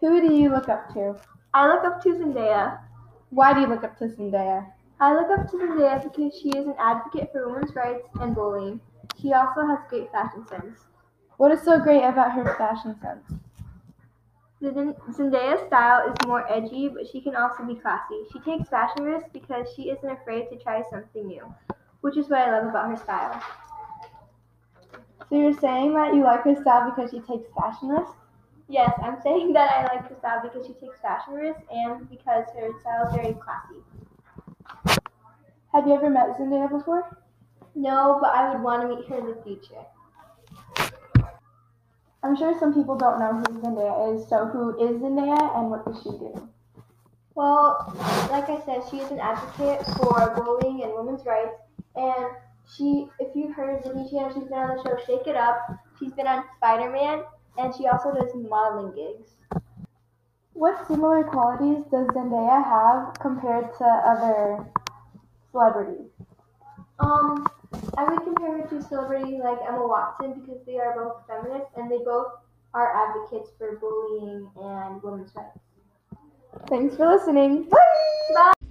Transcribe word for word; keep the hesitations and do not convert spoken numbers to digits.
Who do you look up to? I look up to Zendaya. Why do you look up to Zendaya? I look up to Zendaya because she is an advocate for women's rights and bullying. She also has great fashion sense. What is so great about her fashion sense? Zendaya's style is more edgy, but she can also be classy. She takes fashion risks because she isn't afraid to try something new, which is what I love about her style. So you're saying that you like her style because she takes fashion risks? Yes, I'm saying that I like her style because she takes fashion risks and because her style is very classy. Have you ever met Zendaya before? No, but I would want to meet her in the future. I'm sure some people don't know who Zendaya is, so who is Zendaya and what does she do? Well, like I said, she is an advocate for bullying and women's rights, and she, if you've heard of Disney Channel, she's been on the show Shake It Up, she's been on Spider-Man, and she also does modeling gigs. What similar qualities does Zendaya have compared to other celebrities? Um, I would compare her to celebrities like Emma Watson because they are both feminists and they both are advocates for bullying and women's rights. Thanks for listening. Bye!